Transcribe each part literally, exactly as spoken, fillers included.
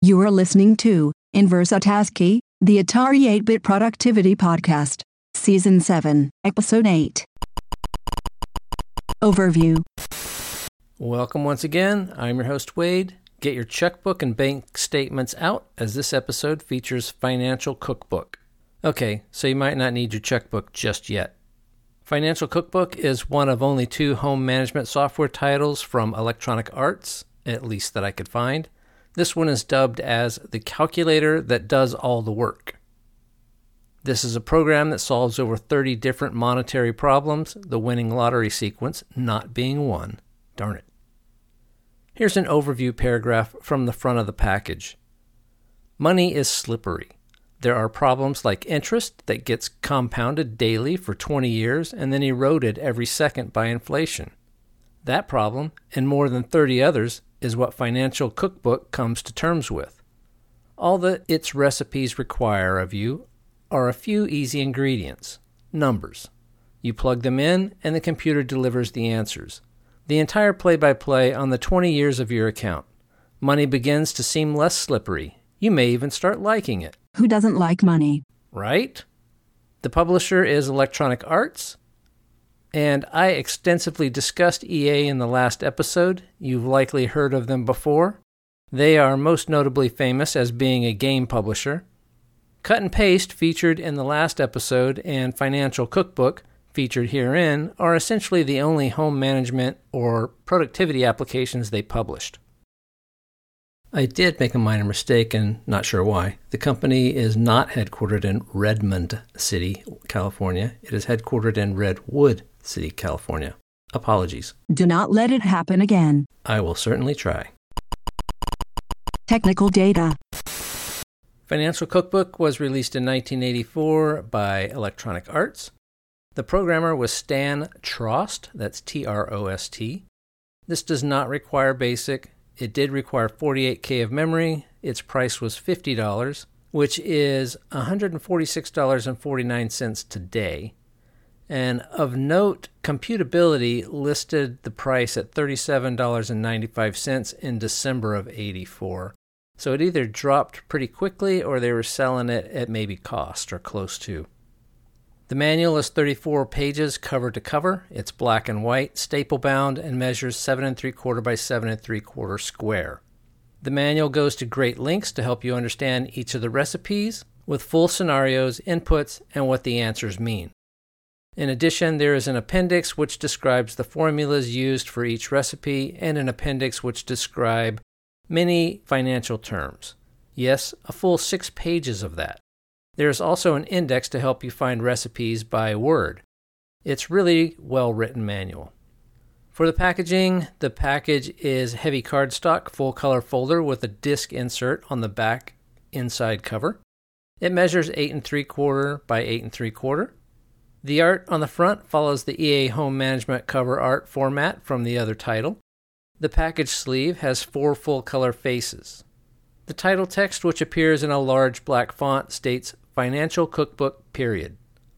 You are listening to Inverse ASCII, the Atari eight-Bit Productivity Podcast, Season seven, Episode eight. Overview. Welcome once again. I'm your host, Wade. Get your checkbook and bank statements out, as this episode features Financial Cookbook. Okay, so you might not need your checkbook just yet. Financial Cookbook is one of only two home management software titles from Electronic Arts, at least that I could find. This one is dubbed as the calculator that does all the work. This is a program that solves over thirty different monetary problems, the winning lottery sequence not being one. Darn it. Here's an overview paragraph from the front of the package. Money is slippery. There are problems like interest that gets compounded daily for twenty years and then eroded every second by inflation. That problem, and more than thirty others, is what Financial Cookbook comes to terms with. All that its recipes require of you are a few easy ingredients, numbers. You plug them in, and the computer delivers the answers. The entire play-by-play on the twenty years of your account. Money begins to seem less slippery. You may even start liking it. Who doesn't like money? Right? The publisher is Electronic Arts, and I extensively discussed E A in the last episode. You've likely heard of them before. They are most notably famous as being a game publisher. Cut and Paste, featured in the last episode, and Financial Cookbook, featured herein, are essentially the only home management or productivity applications they published. I did make a minor mistake, and not sure why. The company is not headquartered in Redmond City, California. It is headquartered in Redwood City, California. Apologies. Do not let it happen again. I will certainly try. Technical data. Financial Cookbook was released in nineteen eighty-four by Electronic Arts. The programmer was Stan Trost, that's T R O S T. This does not require BASIC. It did require forty-eight K of memory. Its price was fifty dollars, which is one hundred forty-six dollars and forty-nine cents today. And of note, Computability listed the price at thirty-seven dollars and ninety-five cents in December of eighty-four. So it either dropped pretty quickly or they were selling it at maybe cost or close to. The manual is thirty-four pages cover to cover. It's black and white, staple bound, and measures seven and three quarter by seven and three quarter square. The manual goes to great lengths to help you understand each of the recipes with full scenarios, inputs, and what the answers mean. In addition, there is an appendix which describes the formulas used for each recipe and an appendix which describe many financial terms. Yes, a full six pages of that. There is also an index to help you find recipes by word. It's really well-written manual. For the packaging, the package is heavy cardstock, full-color folder with a disc insert on the back inside cover. It measures eight and three quarter by eight and three quarter. The art on the front follows the E A Home Management cover art format from the other title. The package sleeve has four full-color faces. The title text, which appears in a large black font, states Financial Cookbook, period.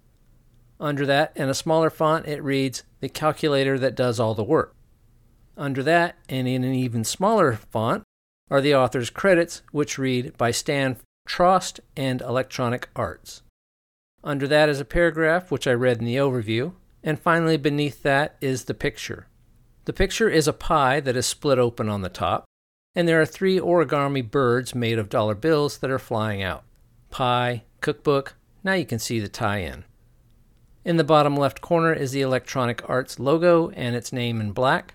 Under that, in a smaller font, it reads, The Calculator That Does All the Work. Under that, and in an even smaller font, are the author's credits, which read, By Stan Trost and Electronic Arts. Under that is a paragraph, which I read in the overview, and finally beneath that is the picture. The picture is a pie that is split open on the top, and there are three origami birds made of dollar bills that are flying out. Pie, cookbook, now you can see the tie-in. In the bottom left corner is the Electronic Arts logo and its name in black.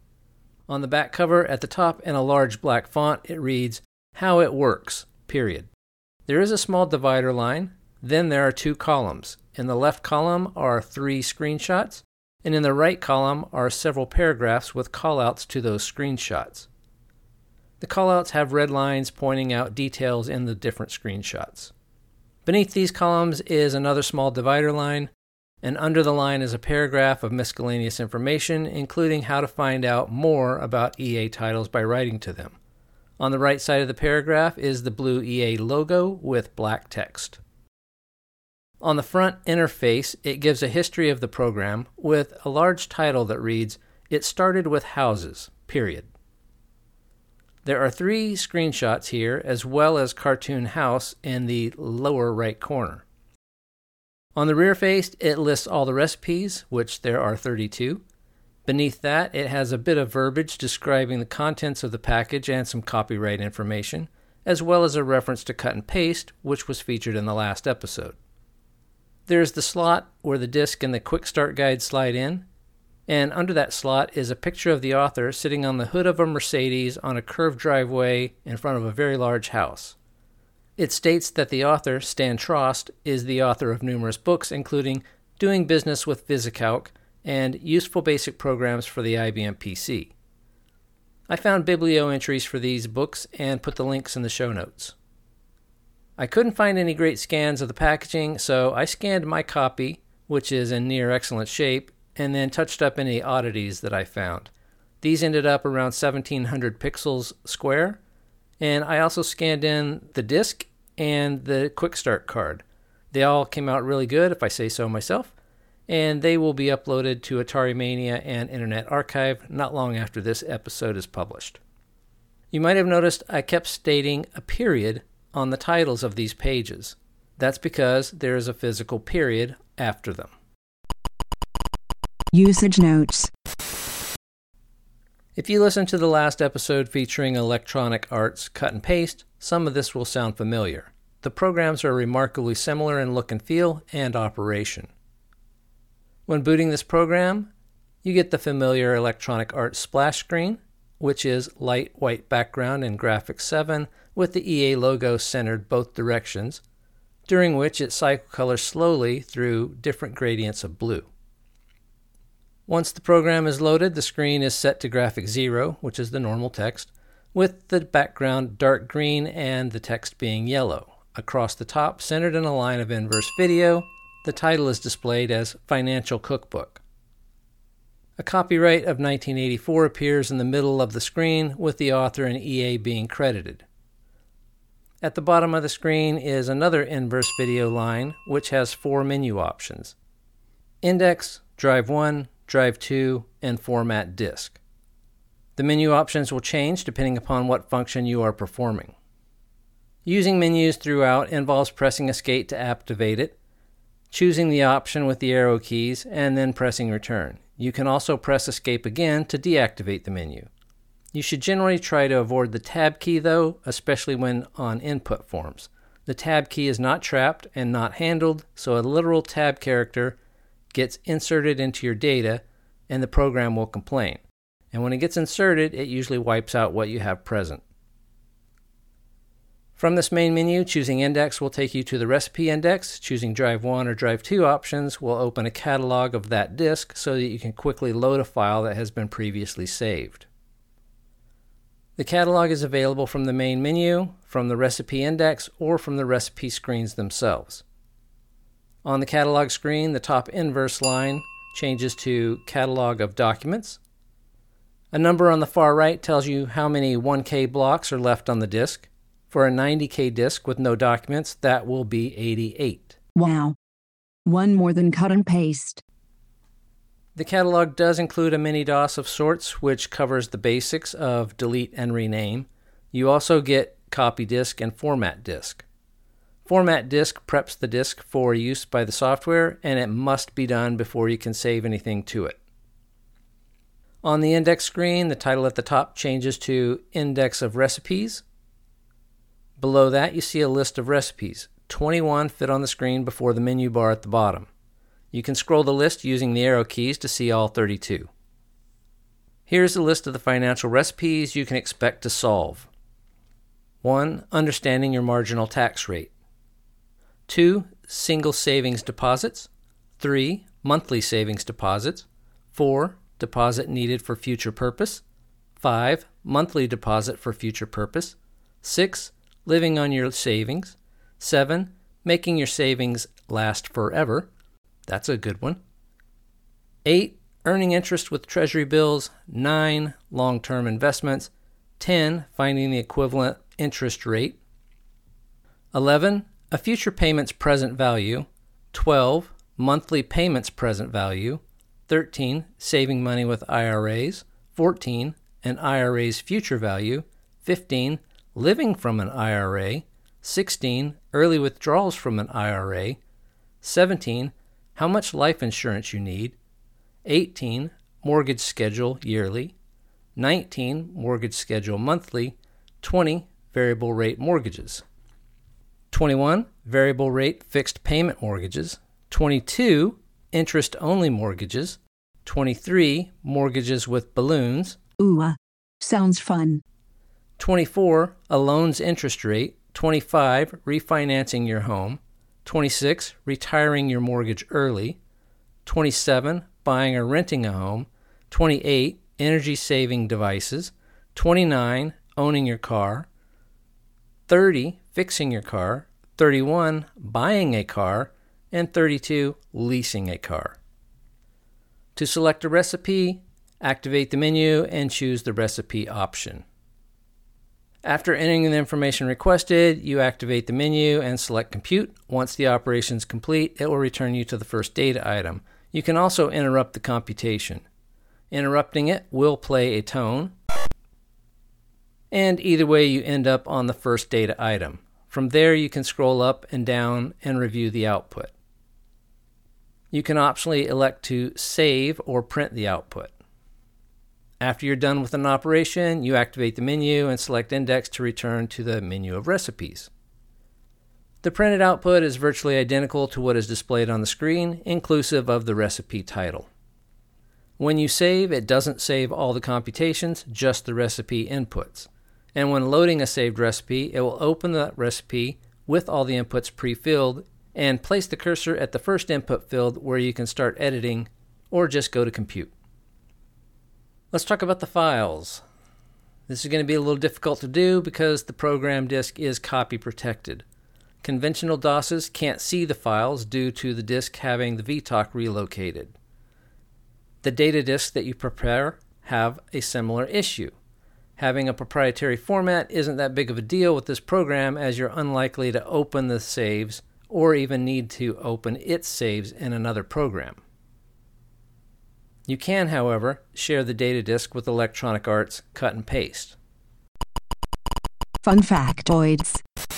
On the back cover at the top in a large black font, it reads, How It Works, period. There is a small divider line, then there are two columns. In the left column are three screenshots, and in the right column are several paragraphs with callouts to those screenshots. The callouts have red lines pointing out details in the different screenshots. Beneath these columns is another small divider line, and under the line is a paragraph of miscellaneous information, including how to find out more about E A titles by writing to them. On the right side of the paragraph is the blue E A logo with black text. On the front interface, it gives a history of the program with a large title that reads, It Started with Houses, period. There are three screenshots here, as well as Cartoon House in the lower right corner. On the rear face, it lists all the recipes, which there are thirty-two. Beneath that, it has a bit of verbiage describing the contents of the package and some copyright information, as well as a reference to cut and paste, which was featured in the last episode. There's the slot where the disc and the quick start guide slide in, and under that slot is a picture of the author sitting on the hood of a Mercedes on a curved driveway in front of a very large house. It states that the author, Stan Trost, is the author of numerous books, including Doing Business with VisiCalc and Useful Basic Programs for the I B M P C. I found biblio entries for these books and put the links in the show notes. I couldn't find any great scans of the packaging, so I scanned my copy, which is in near excellent shape, and then touched up any oddities that I found. These ended up around seventeen hundred pixels square, and I also scanned in the disc and the quick start card. They all came out really good, if I say so myself, and they will be uploaded to Atari Mania and Internet Archive not long after this episode is published. You might have noticed I kept stating a period on the titles of these pages. That's because there is a physical period after them. Usage notes. If you listen to the last episode featuring Electronic Arts Cut and Paste, some of this will sound familiar. The programs are remarkably similar in look and feel and operation. When booting this program, you get the familiar Electronic Arts splash screen, which is light white background in Graphics seven with the E A logo centered both directions, during which it cycle colors slowly through different gradients of blue. Once the program is loaded, the screen is set to graphic zero, which is the normal text, with the background dark green and the text being yellow. Across the top, centered in a line of inverse video, the title is displayed as Financial Cookbook. A copyright of nineteen eighty-four appears in the middle of the screen, with the author and E A being credited. At the bottom of the screen is another inverse video line, which has four menu options: Index, Drive one, Drive two, and Format Disk. The menu options will change depending upon what function you are performing. Using menus throughout involves pressing Escape to activate it, choosing the option with the arrow keys, and then pressing Return. You can also press Escape again to deactivate the menu. You should generally try to avoid the Tab key though, especially when on input forms. The Tab key is not trapped and not handled, so a literal Tab character gets inserted into your data and the program will complain. And when it gets inserted, it usually wipes out what you have present. From this main menu, choosing Index will take you to the recipe index. Choosing Drive one or Drive two options will open a catalog of that disk so that you can quickly load a file that has been previously saved. The catalog is available from the main menu, from the recipe index, or from the recipe screens themselves. On the catalog screen, the top inverse line changes to Catalog of Documents. A number on the far right tells you how many one K blocks are left on the disk. For a ninety K disk with no documents, that will be eighty-eight. Wow. One more than cut and paste. The catalog does include a mini-DOS of sorts, which covers the basics of delete and rename. You also get copy disk and format disk. Format disk preps the disk for use by the software, and it must be done before you can save anything to it. On the index screen, the title at the top changes to Index of Recipes. Below that, you see a list of recipes. twenty-one fit on the screen before the menu bar at the bottom. You can scroll the list using the arrow keys to see all thirty-two. Here's a list of the financial recipes you can expect to solve. one. Understanding your marginal tax rate. two. Single savings deposits. three. Monthly savings deposits. four. Deposit needed for future purpose. five. Monthly deposit for future purpose. six. Living on your savings. seven. Making your savings last forever. That's a good one. eight. Earning interest with treasury bills. nine. Long-term investments. ten. Finding the equivalent interest rate. eleven. A future payment's present value. twelve. Monthly payment's present value. thirteen. Saving money with I R As. fourteen. An I R A's future value. fifteen, living from an I R A, sixteen, early withdrawals from an I R A, seventeen, how much life insurance you need, eighteen, mortgage schedule yearly, nineteen, mortgage schedule monthly, twenty, variable rate mortgages, twenty-one, variable rate fixed payment mortgages, twenty-two, interest-only mortgages, twenty-three, mortgages with balloons. Ooh, uh, sounds fun. twenty-four, a loan's interest rate. twenty-five, refinancing your home. twenty-six, retiring your mortgage early. twenty-seven, buying or renting a home. twenty-eight, energy-saving devices. twenty-nine, owning your car. thirty, fixing your car. thirty-one, buying a car. And thirty-two, leasing a car. To select a recipe, activate the menu and choose the recipe option. After entering the information requested, you activate the menu and select Compute. Once the operation is complete, it will return you to the first data item. You can also interrupt the computation. Interrupting it will play a tone, and either way you end up on the first data item. From there you can scroll up and down and review the output. You can optionally elect to save or print the output. After you're done with an operation, you activate the menu and select Index to return to the menu of recipes. The printed output is virtually identical to what is displayed on the screen, inclusive of the recipe title. When you save, it doesn't save all the computations, just the recipe inputs. And when loading a saved recipe, it will open that recipe with all the inputs pre-filled and place the cursor at the first input field where you can start editing or just go to Compute. Let's talk about the files. This is going to be a little difficult to do because the program disk is copy protected. Conventional DOSes can't see the files due to the disk having the V TOC relocated. The data disks that you prepare have a similar issue. Having a proprietary format isn't that big of a deal with this program, as you're unlikely to open the saves or even need to open its saves in another program. You can, however, share the data disk with Electronic Arts Cut and Paste. Fun factoids.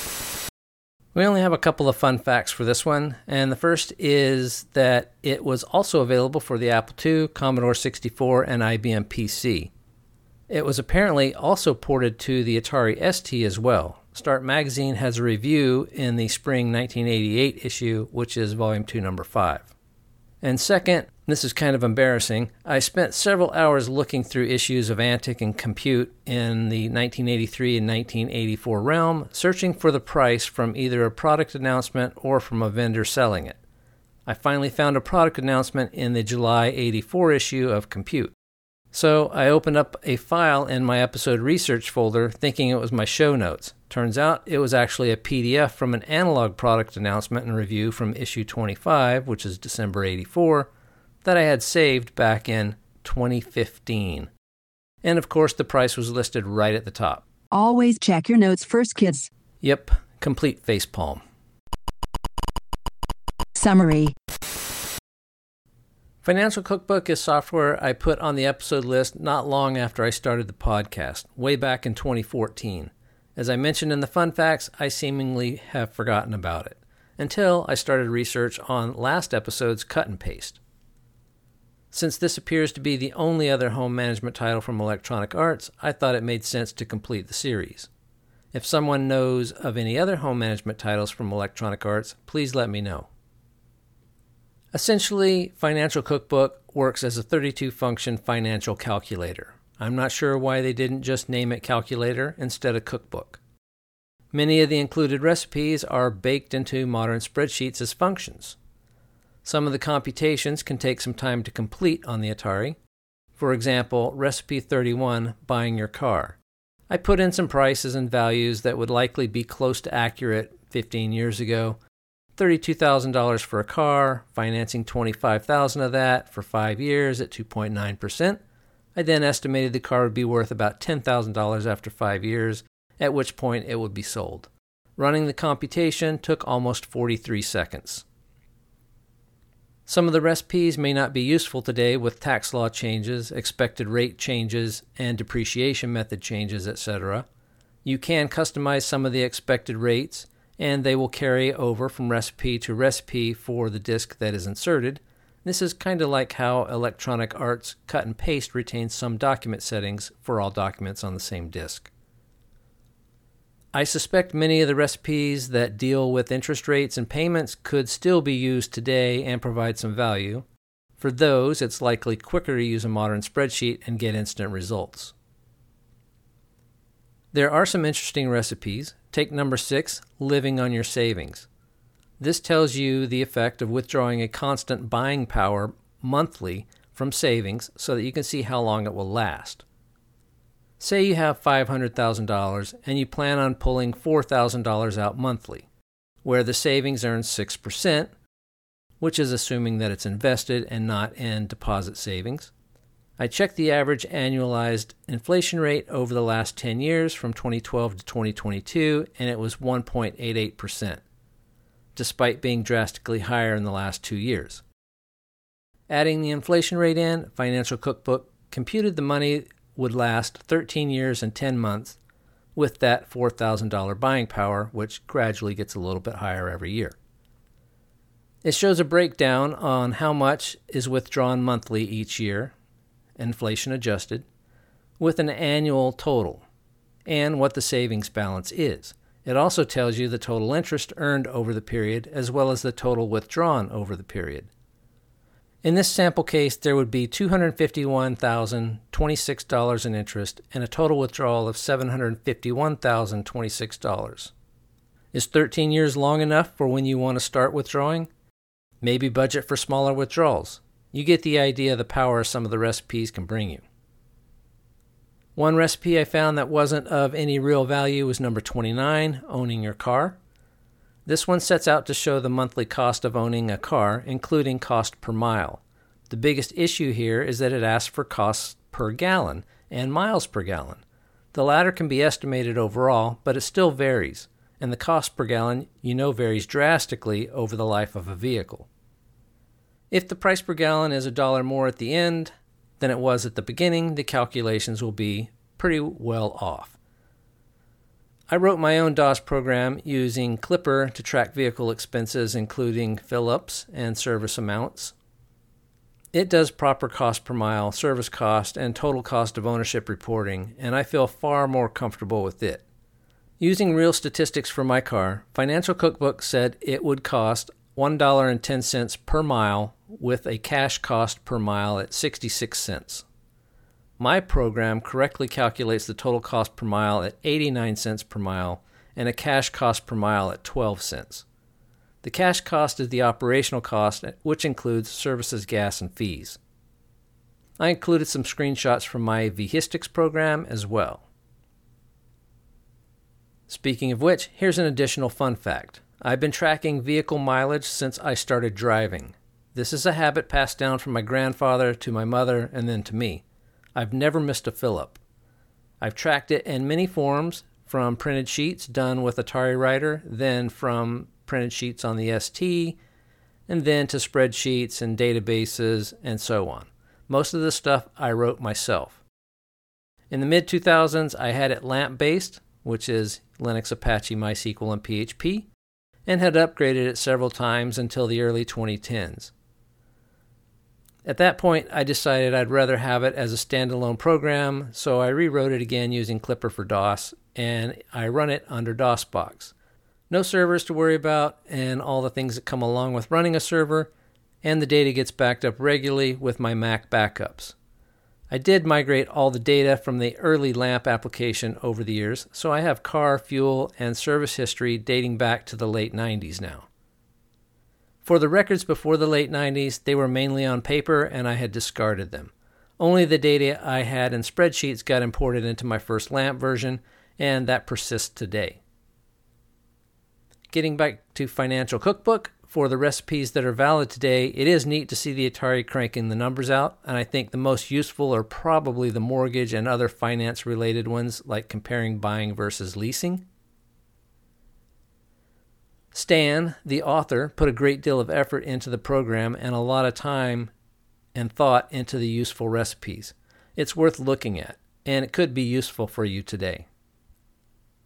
We only have a couple of fun facts for this one, and the first is that it was also available for the Apple two, Commodore sixty-four, and I B M P C. It was apparently also ported to the Atari S T as well. Start Magazine has a review in the spring nineteen eighty-eight issue, which is volume two, number five. And second, this is kind of embarrassing, I spent several hours looking through issues of Antic and Compute in the nineteen eighty-three and nineteen eighty-four realm, searching for the price from either a product announcement or from a vendor selling it. I finally found a product announcement in the July eighty-four issue of Compute. So I opened up a file in my episode research folder thinking it was my show notes. Turns out it was actually a P D F from an analog product announcement and review from issue twenty-five, which is December eighty-four, that I had saved back in twenty fifteen. And of course the price was listed right at the top. Always check your notes first, kids. Yep, complete facepalm. Summary. Financial Cookbook is software I put on the episode list not long after I started the podcast, way back in twenty fourteen. As I mentioned in the fun facts, I seemingly have forgotten about it, until I started research on last episode's Cut and Paste. Since this appears to be the only other home management title from Electronic Arts, I thought it made sense to complete the series. If someone knows of any other home management titles from Electronic Arts, please let me know. Essentially, Financial Cookbook works as a thirty-two function financial calculator. I'm not sure why they didn't just name it Calculator instead of Cookbook. Many of the included recipes are baked into modern spreadsheets as functions. Some of the computations can take some time to complete on the Atari. For example, Recipe thirty-one, Buying Your Car. I put in some prices and values that would likely be close to accurate fifteen years ago. thirty-two thousand dollars for a car, financing twenty-five thousand dollars of that for five years at two point nine percent. I then estimated the car would be worth about ten thousand dollars after five years, at which point it would be sold. Running the computation took almost forty-three seconds. Some of the recipes may not be useful today with tax law changes, expected rate changes, and depreciation method changes, et cetera. You can customize some of the expected rates, and they will carry over from recipe to recipe for the disk that is inserted. This is kind of like how Electronic Arts Cut and Paste retains some document settings for all documents on the same disk. I suspect many of the recipes that deal with interest rates and payments could still be used today and provide some value. For those, it's likely quicker to use a modern spreadsheet and get instant results. There are some interesting recipes. Take number six, living on your savings. This tells you the effect of withdrawing a constant buying power monthly from savings so that you can see how long it will last. Say you have five hundred thousand dollars and you plan on pulling four thousand dollars out monthly, where the savings earns six percent, which is assuming that it's invested and not in deposit savings. I checked the average annualized inflation rate over the last ten years from twenty twelve to twenty twenty-two, and it was one point eight eight percent, despite being drastically higher in the last two years. Adding the inflation rate in, Financial Cookbook computed the money would last thirteen years and ten months with that four thousand dollars buying power, which gradually gets a little bit higher every year. It shows a breakdown on how much is withdrawn monthly each year, inflation adjusted, with an annual total, and what the savings balance is. It also tells you the total interest earned over the period as well as the total withdrawn over the period. In this sample case, there would be two hundred fifty-one thousand twenty-six dollars in interest and a total withdrawal of seven hundred fifty-one thousand twenty-six dollars. Is thirteen years long enough for when you want to start withdrawing? Maybe budget for smaller withdrawals. You get the idea of the power some of the recipes can bring you. One recipe I found that wasn't of any real value was number twenty-nine, owning your car. This one sets out to show the monthly cost of owning a car, including cost per mile. The biggest issue here is that it asks for costs per gallon and miles per gallon. The latter can be estimated overall, but it still varies, and the cost per gallon you know varies drastically over the life of a vehicle. If the price per gallon is a dollar more at the end than it was at the beginning, the calculations will be pretty well off. I wrote my own DOS program using Clipper to track vehicle expenses, including fill-ups and service amounts. It does proper cost per mile, service cost, and total cost of ownership reporting, and I feel far more comfortable with it. Using real statistics for my car, Financial Cookbook said it would cost one dollar and ten cents per mile with a cash cost per mile at sixty-six cents. My program correctly calculates the total cost per mile at eighty-nine cents per mile and a cash cost per mile at twelve cents. The cash cost is the operational cost, which includes services, gas, and fees. I included some screenshots from my Vhistics program as well. Speaking of which, here's an additional fun fact. I've been tracking vehicle mileage since I started driving. This is a habit passed down from my grandfather to my mother and then to me. I've never missed a fill-up. I've tracked it in many forms, from printed sheets done with Atari Writer, then from printed sheets on the S T, and then to spreadsheets and databases and so on. Most of this stuff I wrote myself. In the mid two thousands, I had it LAMP-based, which is Linux, Apache, MySQL, and P H P, and had upgraded it several times until the early twenty tens. At that point, I decided I'd rather have it as a standalone program, so I rewrote it again using Clipper for DOS, and I run it under DOSBox. No servers to worry about, and all the things that come along with running a server, and the data gets backed up regularly with my Mac backups. I did migrate all the data from the early LAMP application over the years, so I have car, fuel, and service history dating back to the late nineties now. For the records before the late nineties, they were mainly on paper and I had discarded them. Only the data I had in spreadsheets got imported into my first LAMP version, and that persists today. Getting back to Financial Cookbook, for the recipes that are valid today, it is neat to see the Atari cranking the numbers out, and I think the most useful are probably the mortgage and other finance-related ones, like comparing buying versus leasing. Stan, the author, put a great deal of effort into the program and a lot of time and thought into the useful recipes. It's worth looking at, and it could be useful for you today.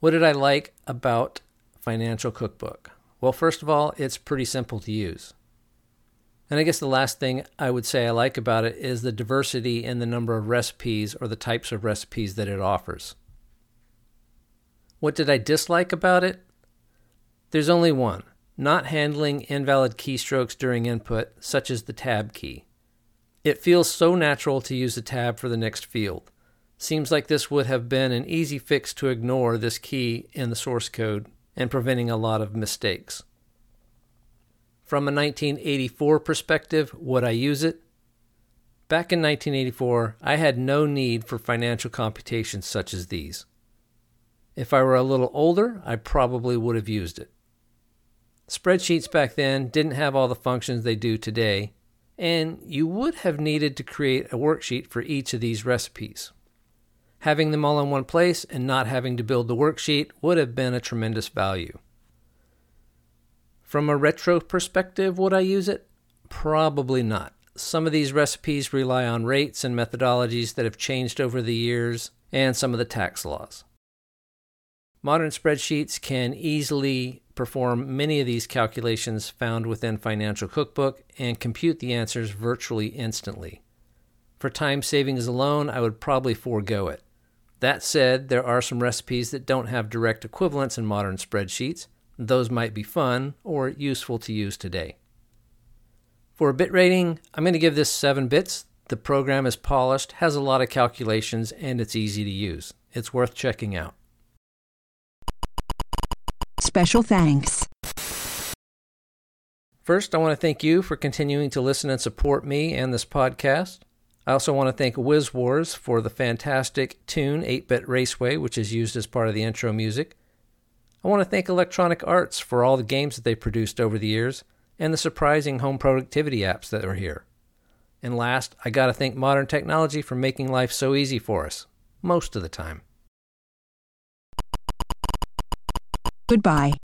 What did I like about Financial Cookbook? Well, first of all, it's pretty simple to use. And I guess the last thing I would say I like about it is the diversity in the number of recipes or the types of recipes that it offers. What did I dislike about it? There's only one: not handling invalid keystrokes during input, such as the tab key. It feels so natural to use the tab for the next field. Seems like this would have been an easy fix to ignore this key in the source code and preventing a lot of mistakes. From a nineteen eighty-four perspective, would I use it? Back in nineteen eighty-four, I had no need for financial computations such as these. If I were a little older, I probably would have used it. Spreadsheets back then didn't have all the functions they do today, and you would have needed to create a worksheet for each of these recipes. Having them all in one place and not having to build the worksheet would have been a tremendous value. From a retro perspective, would I use it? Probably not. Some of these recipes rely on rates and methodologies that have changed over the years, and some of the tax laws. Modern spreadsheets can easily perform many of these calculations found within Financial Cookbook and compute the answers virtually instantly. For time savings alone, I would probably forego it. That said, there are some recipes that don't have direct equivalents in modern spreadsheets. Those might be fun or useful to use today. For a bit rating, I'm going to give this seven bits. The program is polished, has a lot of calculations, and it's easy to use. It's worth checking out. Special thanks. First, I want to thank you for continuing to listen and support me and this podcast. I also want to thank WizWars for the fantastic tune eight-Bit Raceway, which is used as part of the intro music. I want to thank Electronic Arts for all the games that they've produced over the years and the surprising home productivity apps that are here. And last, I got to thank modern technology for making life so easy for us, most of the time. Goodbye.